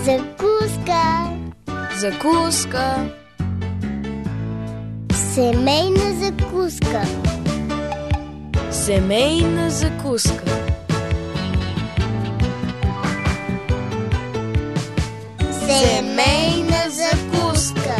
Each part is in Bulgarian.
Закуска. Закуска. Семейна закуска. Семейна закуска. Семейна закуска.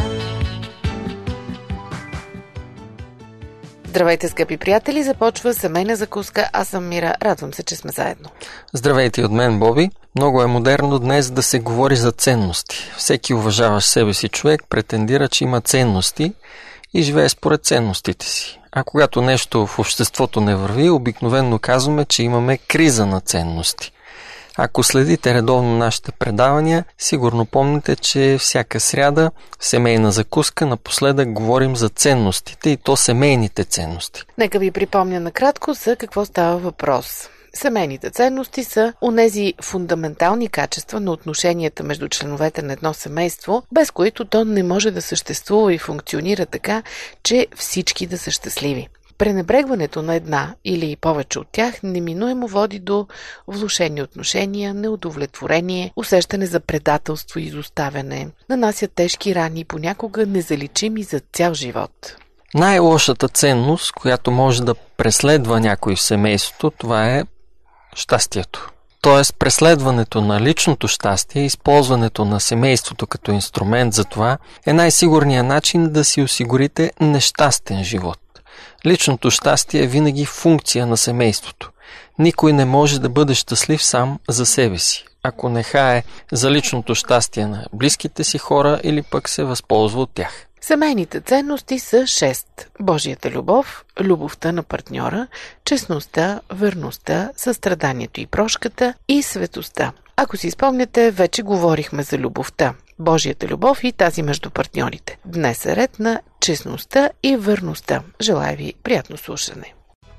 Здравейте, скъпи приятели! Започва семейна закуска. Аз съм Мира. Радвам се, че сме заедно. Здравейте и от мен, Боби. Много е модерно днес да се говори за ценности. Всеки уважаващ себе си човек претендира, че има ценности и живее според ценностите си. А когато нещо в обществото не върви, обикновено казваме, че имаме криза на ценности. Ако следите редовно нашите предавания, сигурно помните, че всяка сряда в семейна закуска напоследък говорим за ценностите и то семейните ценности. Нека ви припомня накратко за какво става въпрос. Семейните ценности са онези фундаментални качества на отношенията между членовете на едно семейство, без които то не може да съществува и функционира така, че всички да са щастливи. Пренебрегването на една или повече от тях неминуемо води до влошени отношения, неудовлетворение, усещане за предателство и изоставяне, нанася тежки рани, понякога незаличими за цял живот. Най-лошата ценност, която може да преследва някой в семейството, това е щастието. Тоест, преследването на личното щастие, използването на семейството като инструмент за това е най-сигурният начин да си осигурите нещастен живот. Личното щастие е винаги функция на семейството. Никой не може да бъде щастлив сам за себе си, ако не хае за личното щастие на близките си хора или пък се възползва от тях. Семейните ценности са 6. Божията любов, любовта на партньора, честността, верността, състраданието и прошката и светостта. Ако си спомняте, вече говорихме за любовта, Божията любов и тази между партньорите. Днес е ред на честността и верността. Желая ви приятно слушане.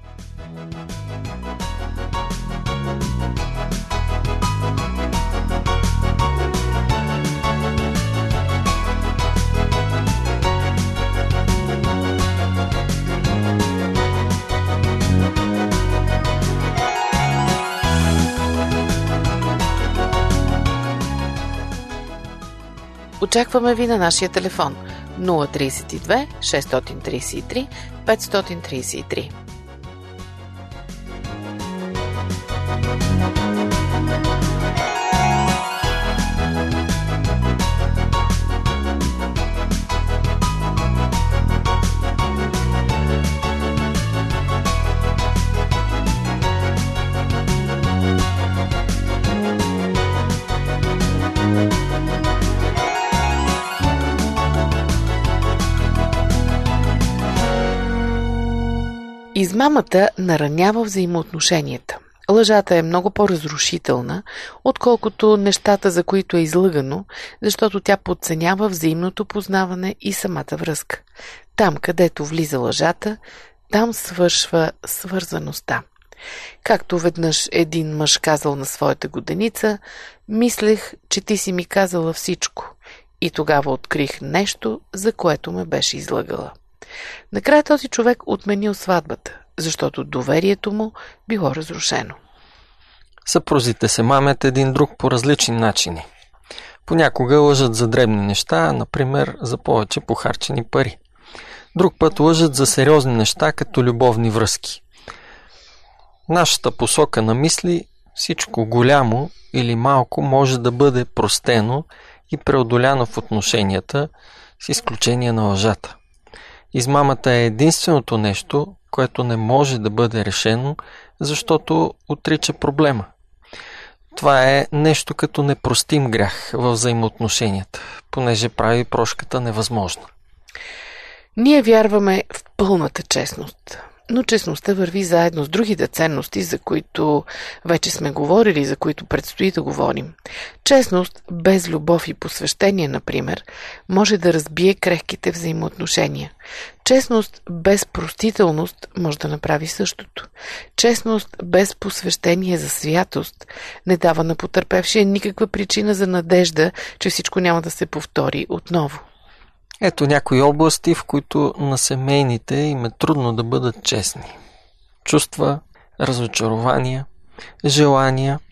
Очакваме ви на нашия телефон 032 633 533. Измамата наранява взаимоотношенията. Лъжата е много по-разрушителна, отколкото нещата, за които е излъгано, защото тя подценява взаимното познаване и самата връзка. Там, където влиза лъжата, там свършва свързаността. Както веднъж един мъж казал на своята годеница: «Мислех, че ти си ми казала всичко, и тогава открих нещо, за което ме беше излъгала». Накрая този човек отменил сватбата, защото доверието му било разрушено. Съпрузите се мамят един друг по различни начини. Понякога лъжат за дребни неща, например за повече похарчени пари. Друг път лъжат за сериозни неща, като любовни връзки. Нашата посока на мисли: всичко голямо или малко може да бъде простено и преодоляно в отношенията, с изключение на лъжата. Измамата е единственото нещо, което не може да бъде решено, защото отрича проблема. Това е нещо като непростим грях в взаимоотношенията, понеже прави прошката невъзможна. Ние вярваме в пълната честност, но честността върви заедно с другите ценности, за които вече сме говорили, за които предстои да говорим. Честност без любов и посвещение, например, може да разбие крехките взаимоотношения. Честност без простителност може да направи същото. Честност без посвещение за святост не дава на потърпевшия никаква причина за надежда, че всичко няма да се повтори отново. Ето някои области, в които на семейните им е трудно да бъдат честни. Чувства, разочарования, желания,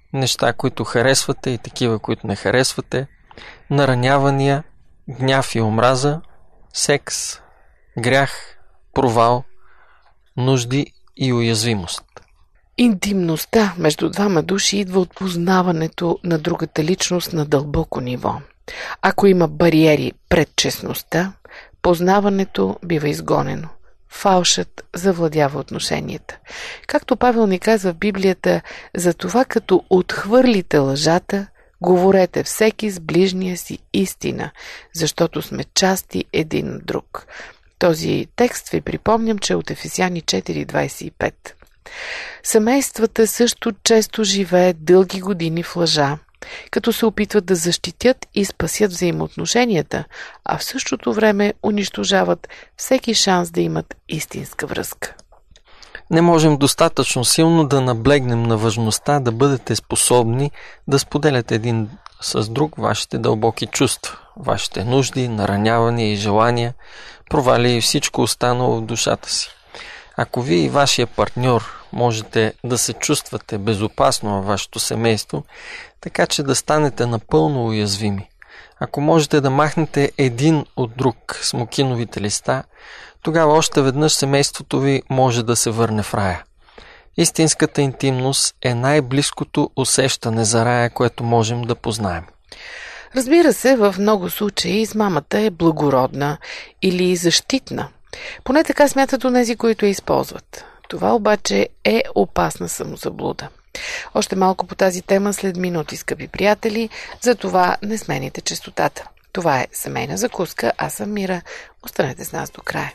неща, които харесвате и такива, които не харесвате, наранявания, гняв и омраза, секс, грях, провал, нужди и уязвимост. Интимността между двама души идва от познаването на другата личност на дълбоко ниво. Ако има бариери пред честността, познаването бива изгонено. Фалшът завладява отношенията. Както Павел ни казва в Библията, за това като отхвърлите лъжата, говорете всеки с ближния си истина, защото сме части един от друг. Този текст ви припомням, че е от Ефесяни 4:25. Семействата също често живеят дълги години в лъжа, като се опитват да защитят и спасят взаимоотношенията, а в същото време унищожават всеки шанс да имат истинска връзка. Не можем достатъчно силно да наблегнем на важността да бъдете способни да споделяте един с друг вашите дълбоки чувства, вашите нужди, наранявания и желания, провали и всичко останало в душата си. Ако вие и вашия партньор можете да се чувствате безопасно във вашето семейство, така че да станете напълно уязвими, ако можете да махнете един от друг смокиновите листа, тогава още веднъж семейството ви може да се върне в рая. Истинската интимност е най-близкото усещане за рая, което можем да познаем. Разбира се, в много случаи измамата е благородна или защитна. Поне така смятат онези, които я използват. Това обаче е опасна самозаблуда. Още малко по тази тема след минути, скъпи приятели, затова не смените честотата. Това е Семейна закуска, аз съм Мира. Останете с нас до края.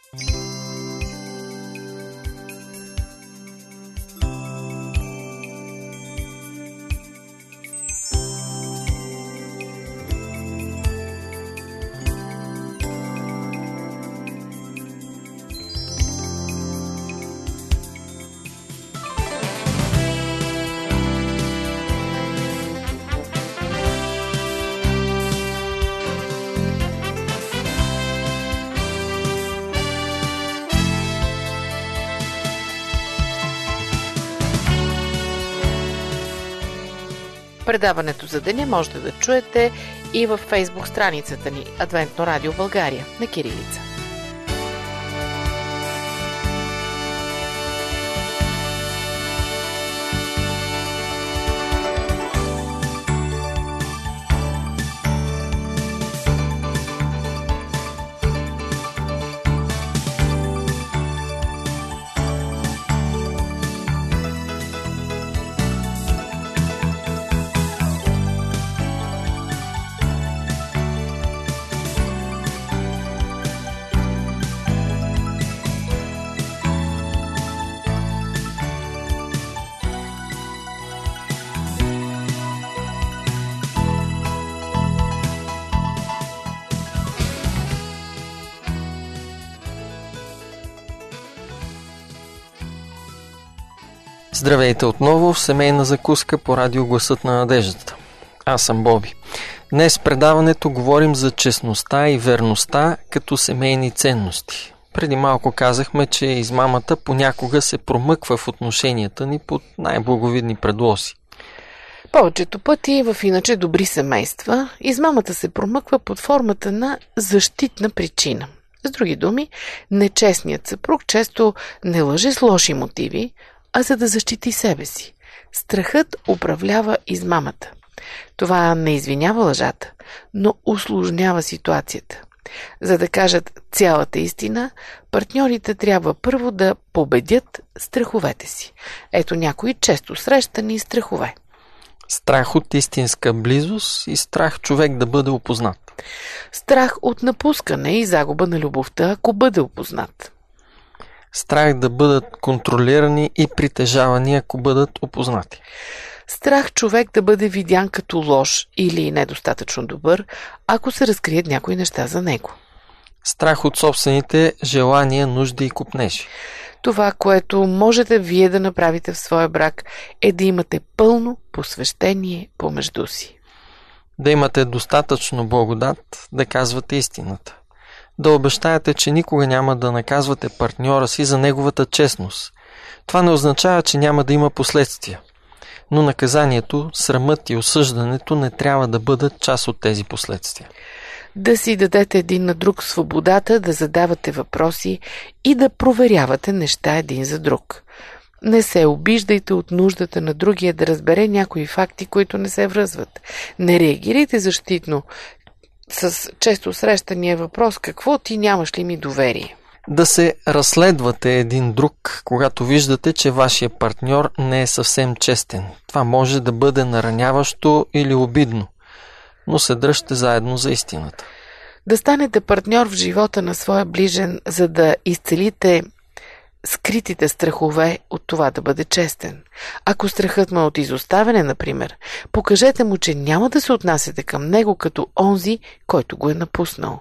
Предаването за деня можете да чуете и във Фейсбук страницата ни Адвентно радио България на кирилица. Здравейте отново в Семейна закуска по радио Гласът на надеждата. Аз съм Боби. Днес в предаването говорим за честността и верността като семейни ценности. Преди малко казахме, че измамата понякога се промъква в отношенията ни под най-благовидни предлози. Повечето пъти в иначе добри семейства измамата се промъква под формата на защитна причина. С други думи, нечестният съпруг често не лъже с лоши мотиви, а за да защити себе си. Страхът управлява измамата. Това не извинява лъжата, но усложнява ситуацията. За да кажат цялата истина, партньорите трябва първо да победят страховете си. Ето някои често срещани страхове. Страх от истинска близост и страх човек да бъде опознат. Страх от напускане и загуба на любовта, ако бъде опознат. Страх да бъдат контролирани и притежавани, ако бъдат опознати. Страх човек да бъде видян като лош или недостатъчно добър, ако се разкрият някои неща за него. Страх от собствените желания, нужди и купнежи. Това, което можете вие да направите в своя брак, е да имате пълно посвещение помежду си. Да имате достатъчно благодат да казвате истината. Да обещаете, че никога няма да наказвате партньора си за неговата честност. Това не означава, че няма да има последствия. Но наказанието, срамът и осъждането не трябва да бъдат част от тези последствия. Да си дадете един на друг свободата да задавате въпроси и да проверявате неща един за друг. Не се обиждайте от нуждата на другия да разбере някои факти, които не се връзват. Не реагирайте защитно с често срещания въпрос: какво ти нямаш ли ми доверие? Да се разследвате един друг, когато виждате, че вашия партньор не е съвсем честен. Това може да бъде нараняващо или обидно, но се дръжте заедно за истината. Да станете партньор в живота на своя ближен, за да изцелите скритите страхове от това да бъде честен. Ако страхът му е от изоставяне, например, покажете му, че няма да се отнасяте към него като онзи, който го е напуснал.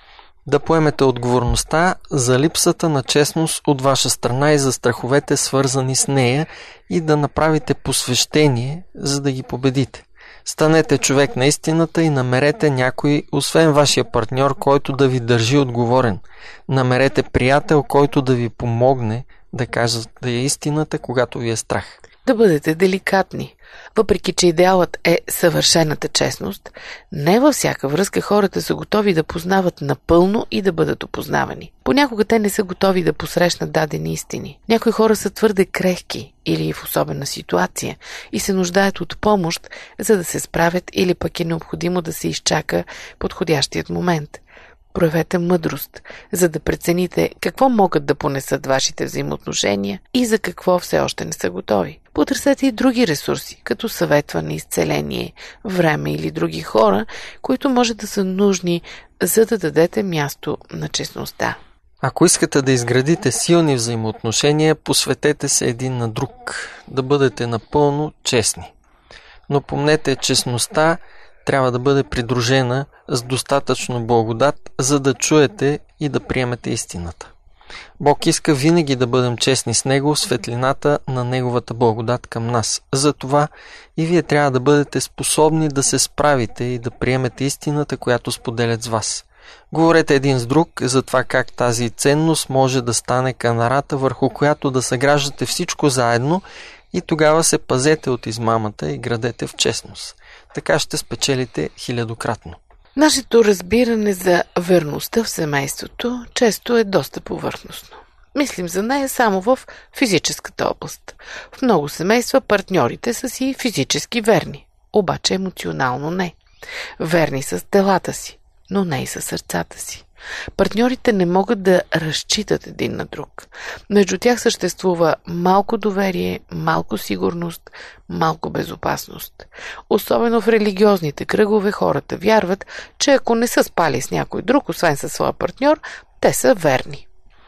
Да поемете отговорността за липсата на честност от ваша страна и за страховете, свързани с нея, и да направите посвещение, за да ги победите. Станете човек на истината и намерете някой, освен вашия партньор, който да ви държи отговорен. Намерете приятел, който да ви помогне да кажете истината, когато ви е страх. Да бъдете деликатни. Въпреки че идеалът е съвършената честност, не във всяка връзка хората са готови да познават напълно и да бъдат опознавани. Понякога те не са готови да посрещнат дадени истини. Някои хора са твърде крехки или в особена ситуация и се нуждаят от помощ, за да се справят, или пък е необходимо да се изчака подходящият момент. Проявете мъдрост, за да прецените какво могат да понесат вашите взаимоотношения и за какво все още не са готови. Потърсете и други ресурси, като съветване, изцеление, време или други хора, които може да са нужни, за да дадете място на честността. Ако искате да изградите силни взаимоотношения, посветете се един на друг, да бъдете напълно честни. Но помнете, честността трябва да бъде придружена с достатъчно благодат, за да чуете и да приемете истината. Бог иска винаги да бъдем честни с Него в светлината на Неговата благодат към нас. Затова и вие трябва да бъдете способни да се справите и да приемете истината, която споделят с вас. Говорете един с друг за това как тази ценност може да стане канарата, върху която да съграждате всичко заедно, и тогава се пазете от измамата и градете в честност. Така ще спечелите хилядократно. Нашето разбиране за верността в семейството често е доста повърхностно. Мислим за нея само в физическата област. В много семейства партньорите са си физически верни, обаче емоционално не. Верни са с телата си, но не и със сърцата си. Партньорите не могат да разчитат един на друг. Между тях съществува малко доверие, малко сигурност, малко безопасност. Особено в религиозните кръгове хората вярват, че ако не са спали с някой друг, освен със своя партньор, те са верни.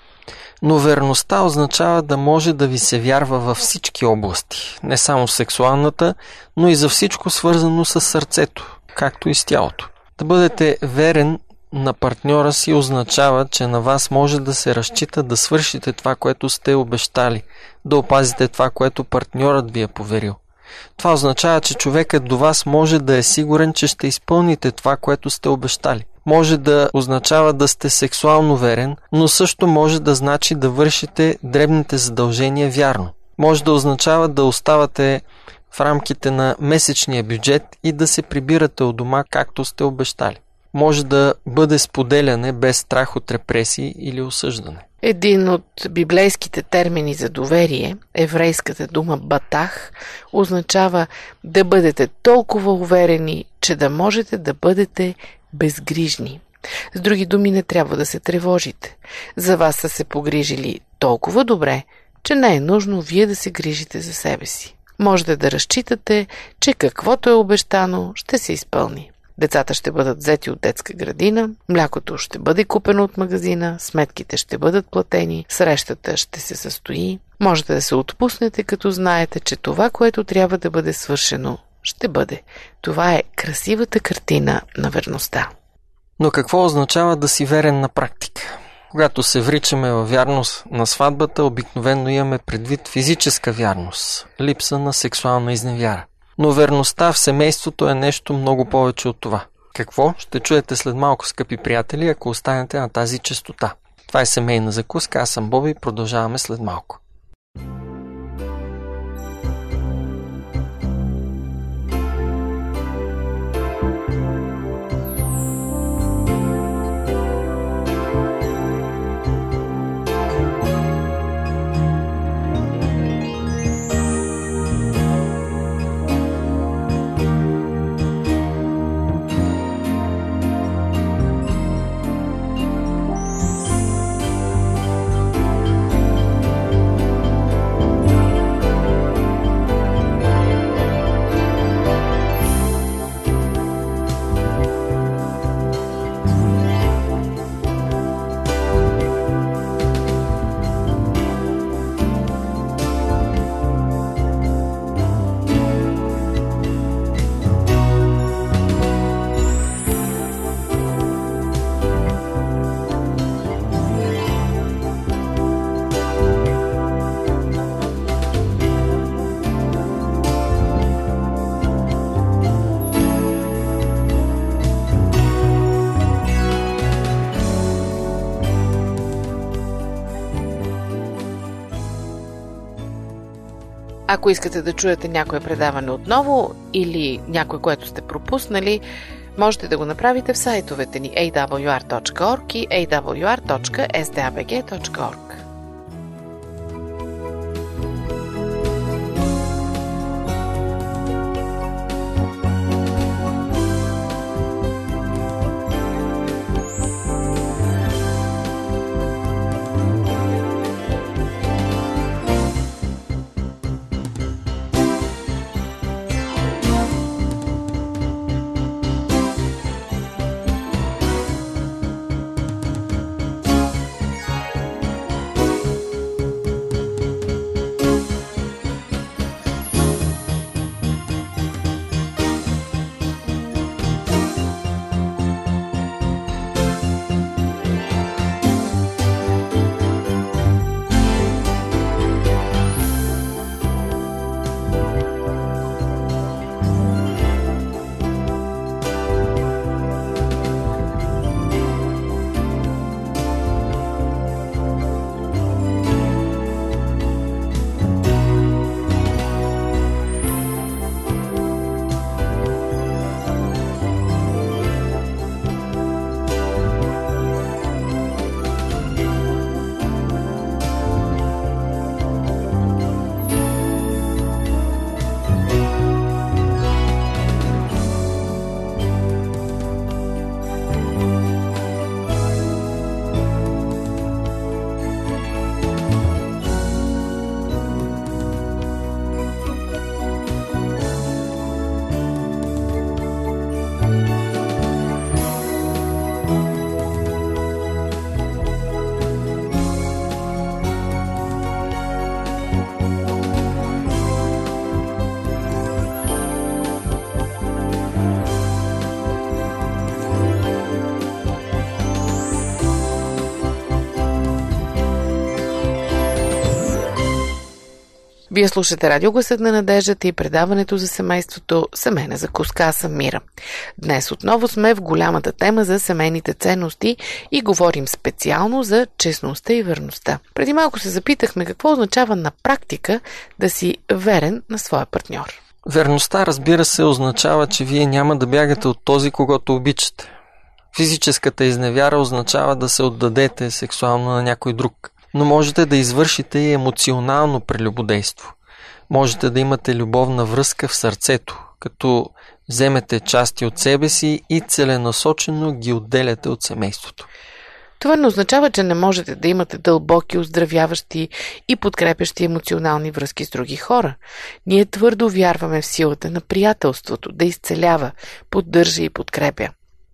Но верността означава да може да ви се вярва във всички области, не само в сексуалната, но и за всичко свързано с сърцето, както и с тялото. Да бъдете верен на партньора си означава, че на вас може да се разчита да свършите това, което сте обещали, да опазите това, което партньорът ви е поверил. Това означава, че човекът до вас може да е сигурен, че ще изпълните това, което сте обещали. Може да означава да сте сексуално верен, но също може да значи да вършите дребните задължения вярно. Може да означава да оставате в рамките на месечния бюджет и да се прибирате от дома, както сте обещали. Може да бъде споделяне без страх от репресии или осъждане. Един от библейските термини за доверие, еврейската дума батах, означава да бъдете толкова уверени, че да можете да бъдете безгрижни. С други думи, не трябва да се тревожите. За вас са се погрижили толкова добре, че не е нужно вие да се грижите за себе си. Можете да разчитате, че каквото е обещано, ще се изпълни. Децата ще бъдат взети от детска градина, млякото ще бъде купено от магазина, сметките ще бъдат платени, срещата ще се състои. Можете да се отпуснете, като знаете, че това, което трябва да бъде свършено, ще бъде. Това е красивата картина на верността. Но какво означава да си верен на практика? Когато се вричаме във вярност на сватбата, обикновено имаме предвид физическа вярност, липса на сексуална изневяра. Но верността в семейството е нещо много повече от това. Какво? Ще чуете след малко, скъпи приятели, ако останете на тази честота. Това е семейна закуска, аз съм Боби, продължаваме след малко. Ако искате да чуете някое предаване отново или някое, което сте пропуснали, можете да го направите в сайтовете ни awr.org и awr.sdabg.org. Вие слушате Радио Гласът на надеждата и предаването за семейството Семейна закуска. Аз съм Мира. Днес отново сме в голямата тема за семейните ценности и говорим специално за честността и верността. Преди малко се запитахме какво означава на практика да си верен на своя партньор. Верността, разбира се, означава, че вие няма да бягате от този, когото обичате. Физическата изневяра означава да се отдадете сексуално на някой друг. Но можете да извършите и емоционално прелюбодейство. Можете да имате любовна връзка в сърцето, като вземете части от себе си и целенасочено ги отделяте от семейството. Това не означава, че не можете да имате дълбоки, оздравяващи и подкрепящи емоционални връзки с други хора. Ние твърдо вярваме в силата на приятелството, да изцелява, поддържа и подкрепя.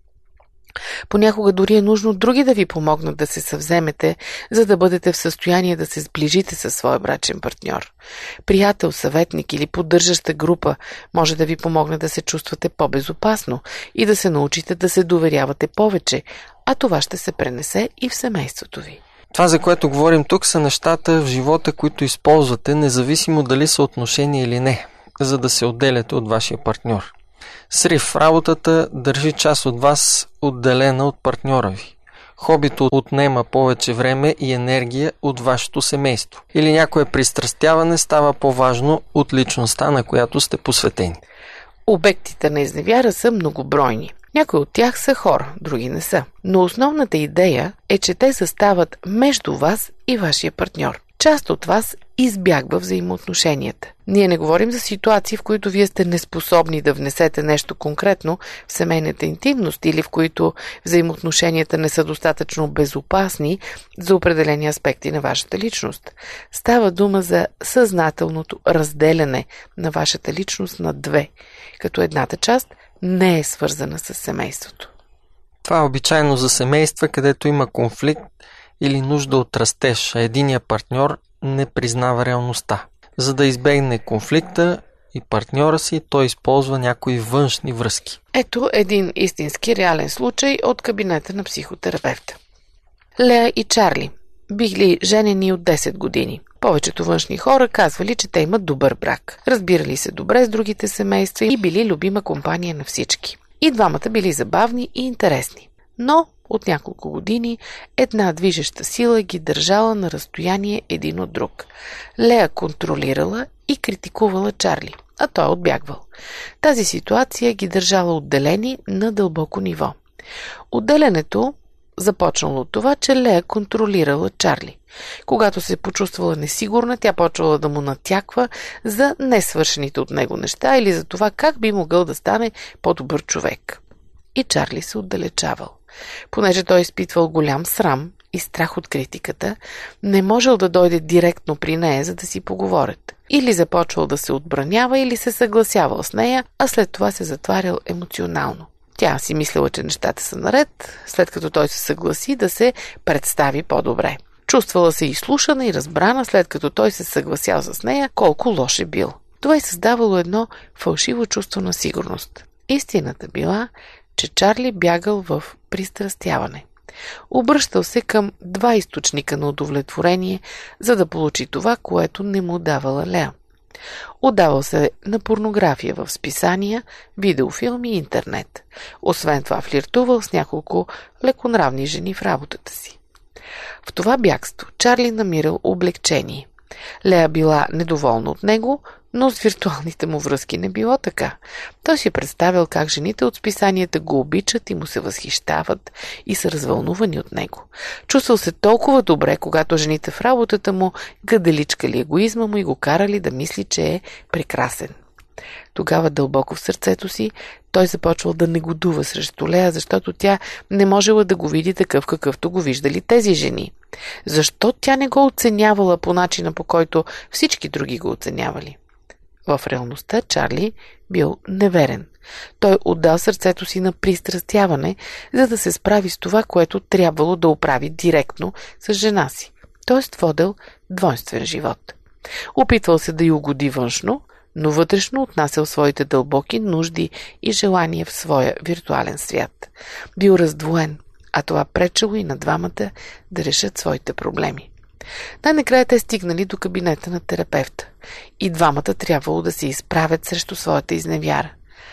Понякога дори е нужно други да ви помогнат да се съвземете, за да бъдете в състояние да се сближите със своя брачен партньор. Приятел, съветник или поддържаща група може да ви помогне да се чувствате по-безопасно и да се научите да се доверявате повече, а това ще се пренесе и в семейството ви. Това, за което говорим тук, са нещата в живота, които използвате, независимо дали са отношения или не, за да се отделяте от вашия партньор. Срив в работата държи част от вас отделена от партньора ви. Хобито отнема повече време и енергия от вашето семейство. Или някое пристрастяване става по-важно от личността, на която сте посветени. Обектите на изневяра са многобройни. Някои от тях са хора, други не са. Но основната идея е, че те застават между вас и вашия партньор. Част от вас избягва взаимоотношенията. Ние не говорим за ситуации, в които вие сте неспособни да внесете нещо конкретно в семейната интимност или в които взаимоотношенията не са достатъчно безопасни за определени аспекти на вашата личност. Става дума за съзнателното разделяне на вашата личност на две, като едната част не е свързана с семейството. Това е обичайно за семейства, където има конфликт или нужда от растеж, а единият партньор не признава реалността. За да избегне конфликта и партньора си, той използва някои външни връзки. Ето един истински реален случай от кабинета на психотерапевта. Лея и Чарли били женени от 10 години. Повечето външни хора казвали, че те имат добър брак. Разбирали се добре с другите семейства и били любима компания на всички. И двамата били забавни и интересни. Но От няколко години една движеща сила ги държала на разстояние един от друг. Лея контролирала и критикувала Чарли, а той отбягвал. Тази ситуация ги държала отделени на дълбоко ниво. Отделянето започнало от това, че Лея контролирала Чарли. Когато се почувствала несигурна, тя почвала да му натяква за несвършените от него неща или за това как би могъл да стане по-добър човек. И Чарли се отдалечавал. Понеже той изпитвал голям срам и страх от критиката, не можел да дойде директно при нея, за да си поговорят. Или започвал да се отбранява, или се съгласявал с нея, а след това се затварял емоционално. Тя си мислила, че нещата са наред, след като той се съгласи да се представи по-добре. Чувствала се изслушана и разбрана, след като той се съгласял с нея, колко лош е бил. Това й създавало едно фалшиво чувство на сигурност. Истината била, че Чарли бягал в пристрастяване. Обръщал се към два източника на удовлетворение, за да получи това, което не му давала Лея. Отдавал се на порнография в списания, видеофилми и интернет. Освен това флиртувал с няколко леконравни жени в работата си. В това бягство Чарли намирал облегчение. Лея била недоволна от него, но с виртуалните му връзки не било така. Той си представил как жените от списанията го обичат и му се възхищават и са развълнувани от него. Чувствал се толкова добре, когато жените в работата му гаделичкали егоизма му и го карали да мисли, че е прекрасен. Тогава дълбоко в сърцето си той започвал да негодува срещу Лея, защото тя не можела да го види такъв, какъвто го виждали тези жени. Защо тя не го оценявала по начина, по който всички други го оценявали? В реалността Чарли бил неверен. Той отдал сърцето си на пристрастяване, за да се справи с това, което трябвало да оправи директно с жена си. Тоест водел двойствен живот. Опитвал се да й угоди външно, но вътрешно отнасял своите дълбоки нужди и желания в своя виртуален свят. Бил раздвоен, а това пречело и на двамата да решат своите проблеми. Най-накрая те стигнали до кабинета на терапевта и двамата трябвало да се изправят срещу своята изневяра.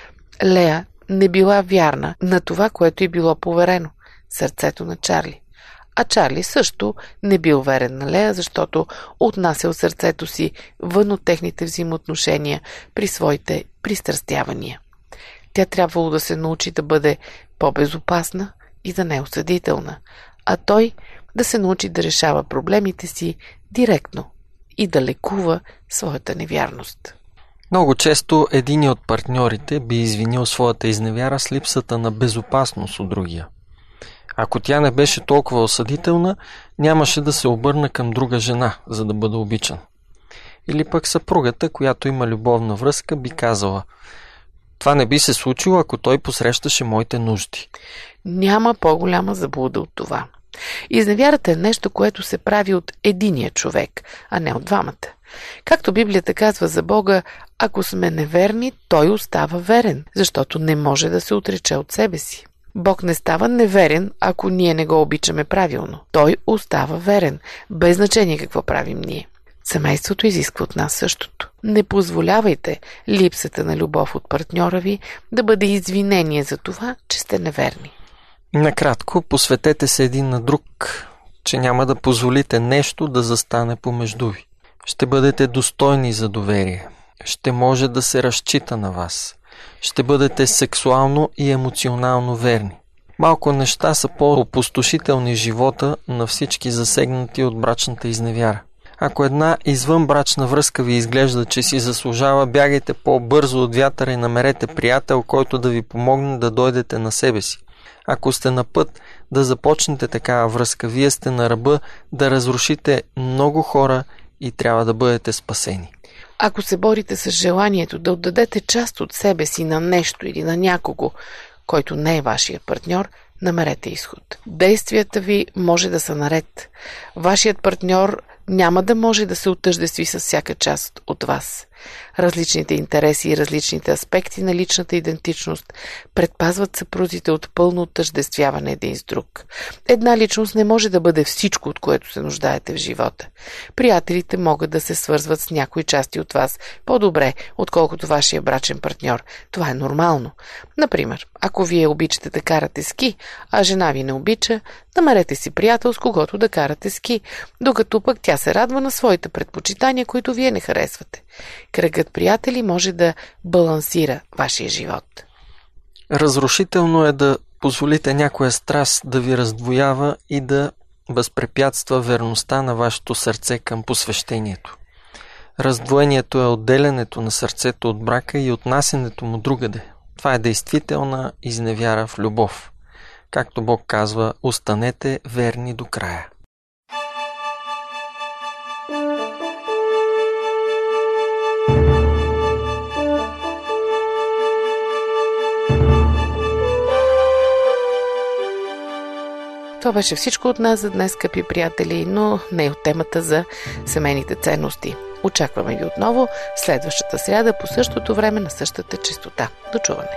Лея не била вярна на това, което й било поверено – сърцето на Чарли. А Чарли също не бил верен на Лея, защото отнасял сърцето си вън от техните взаимоотношения при своите пристрастявания. Тя трябвало да се научи да бъде по-безопасна и да не е осъдителна, а той да се научи да решава проблемите си директно и да лекува своята невярност. Много често един от партньорите би извинил своята изневяра с липсата на безопасност от другия. Ако тя не беше толкова осъдителна, нямаше да се обърне към друга жена, за да бъде обичан. Или пък съпругата, която има любовна връзка, би казала: това не би се случило, ако той посрещаше моите нужди. Няма по-голяма заблуда от това. Изневярата е нещо, което се прави от единия човек, а не от двамата. Както Библията казва за Бога, ако сме неверни, Той остава верен, защото не може да се отрече от себе си. Бог не става неверен, ако ние не го обичаме правилно. Той остава верен, без значение какво правим ние. Семейството изисква от нас същото. Не позволявайте липсата на любов от партньора ви да бъде извинение за това, че сте неверни. Накратко, посветете се един на друг, че няма да позволите нещо да застане помежду ви. Ще бъдете достойни за доверие. Ще може да се разчита на вас. Ще бъдете сексуално и емоционално верни. Малко неща са по-опустошителни в живота на всички засегнати от брачната изневяра. Ако една извънбрачна връзка ви изглежда, че си заслужава, бягайте по-бързо от вятъра и намерете приятел, който да ви помогне да дойдете на себе си. Ако сте на път да започнете такава връзка, вие сте на ръба да разрушите много хора и трябва да бъдете спасени. Ако се борите с желанието да отдадете част от себе си на нещо или на някого, който не е вашия партньор, намерете изход. Действията ви може да са наред. Вашият партньор няма да може да се отъждестви с всяка част от вас. Различните интереси и различните аспекти на личната идентичност предпазват съпрузите от пълно отъждествяване един с друг. Една личност не може да бъде всичко, от което се нуждаете в живота. Приятелите могат да се свързват с някои части от вас по-добре, отколкото вашия брачен партньор. Това е нормално. Например, ако вие обичате да карате ски, а жена ви не обича, намерете си приятел, с когото да карате ски, докато пък тя се радва на своите предпочитания, които вие не харесвате. Кръгът приятели може да балансира вашия живот. Разрушително е да позволите някоя страст да ви раздвоява и да възпрепятства верността на вашето сърце към посвещението. Раздвоението е отделянето на сърцето от брака и отнасянето му другаде. Това е действителна изневяра в любов. Както Бог казва, останете верни до края. Това беше всичко от нас за днес, скъпи приятели, но не от темата за семейните ценности. Очакваме ви отново следващата сряда по същото време на същата честота. До чуване!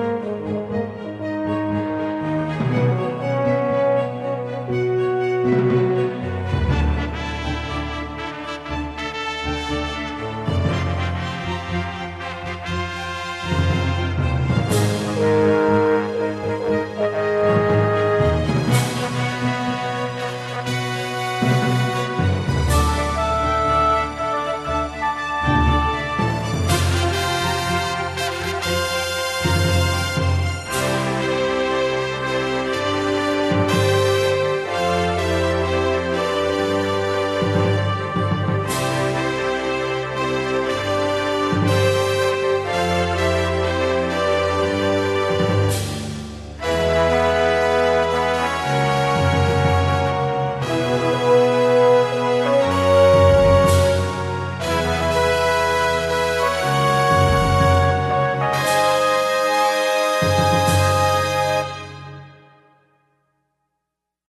Thank you.